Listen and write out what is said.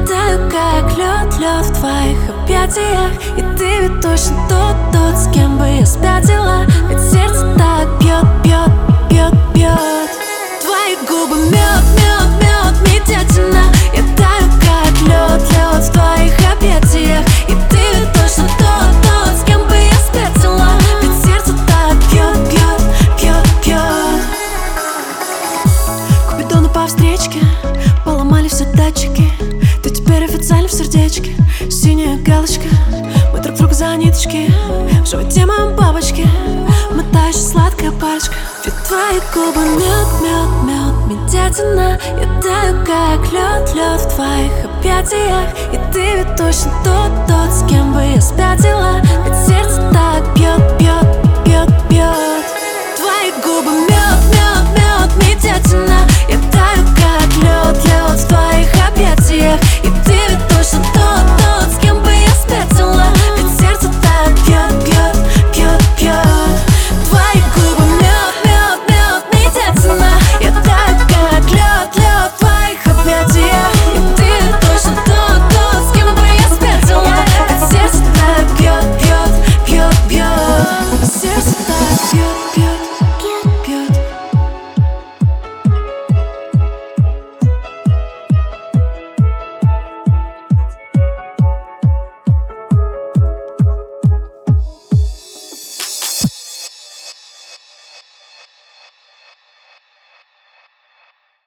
таю, как лед, лед в твоих объятиях. И ты ведь точно тот, с кем бы я спятила. Ведь сердце так бьет, бьет, бьет, бьет. Твои губы мед, мед, мед, медятина. Я таю, как лед, лед в твоих объятиях. И ты ведь точно тот, с кем бы я спятила. Ведь сердце так бьет, бьет, бьет, бьет. Купидоны по встречке поломали все датчики. Ты теперь официально в сердечке. Синяя галочка, мы друг другу за ниточки. В животе моем бабочки, мотающая сладкая палочка. Ведь твои губы мед, мед, мед, медятина. Я таю, как лед, лед в твоих объятиях. И ты ведь точно тот, с кем бы я спятила. Ведь сердце так бьет, бьет, бьет, бьет. Твои губы мед, мед, мед, медятина. Я таю, как лед, лед в твоих объятиях. И ты ведь точно тот, с кем бы я спятила. Ведь сердце так бьет, бьет, бьет, бьет. Твои губы мед, мед, мед, медятина. Я таю, как лед, лед в твоих объятиях. И ты ведь точно тот, с кем бы я спятила. Ведь сердце так бьет, бьет, бьет, бьет. Сердце так бьет, бьет.